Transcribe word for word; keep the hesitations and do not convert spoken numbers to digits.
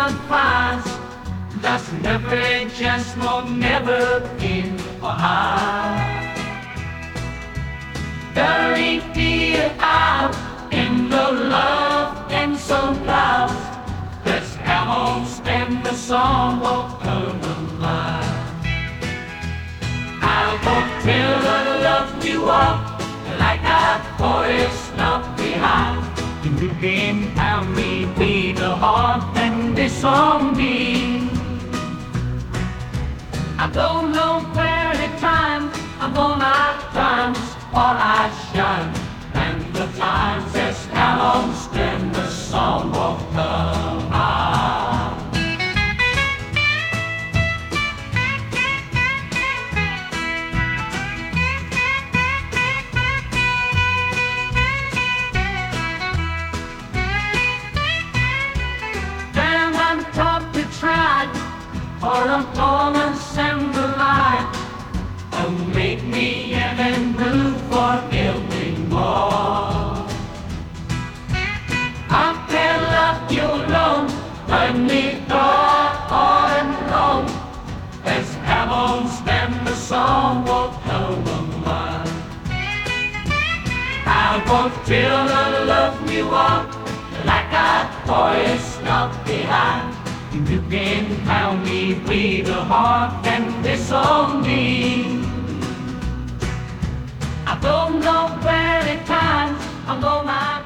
one finds that's never just nor never been for I. There ain't fear out in the love and so loud. Let's have on stand the song of Herman Line. I'll go tell her love you up like that forest left behind. You can have me be the heart and this on me. I don't know where the time I'm gonna times all I shine, and the time says how long stand the song of the line. Damn, I'm tough to try for a performance and the light. Oh, make me even move for every more. I can't left you alone, let me go on and on. Let's have on stand the song of Herman Line. I won't till I love you up like a forest left behind. You can have me bleed a heart and this on me. I don't know where it times I'm gonna